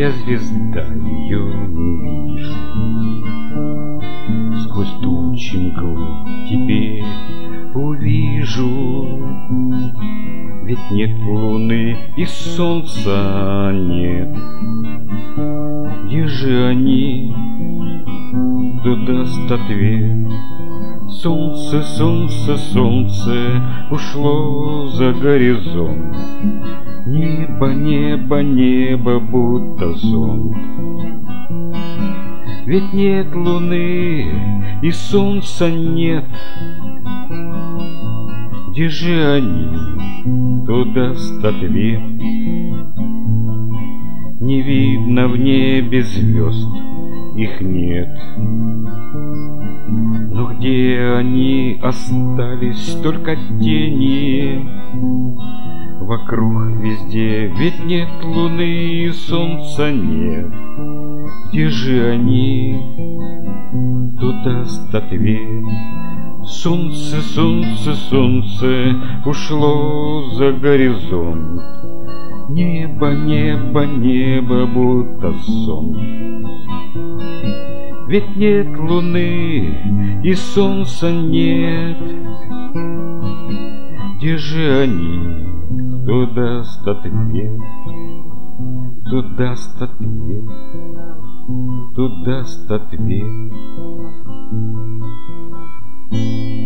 я звезда, ее не вижу. Сквозь тучи мглу теперь увижу. Ведь нет луны и солнца нет. Где же они? Кто даст ответ? Солнце, солнце, солнце ушло за горизонт. Небо, небо, небо, будто зонт. Ведь нет луны и солнца нет. Где же они? Кто даст ответ? Не видно в небе звезд, их нет. Но где они остались, только тени. Вокруг везде, ведь нет луны и солнца нет. Где же они? Кто даст ответ? Солнце, солнце, солнце ушло за горизонт. Небо, небо, небо, будто сон. Ведь нет луны и солнца нет. Где же они? Кто даст ответ? Кто даст ответ? Кто даст ответ?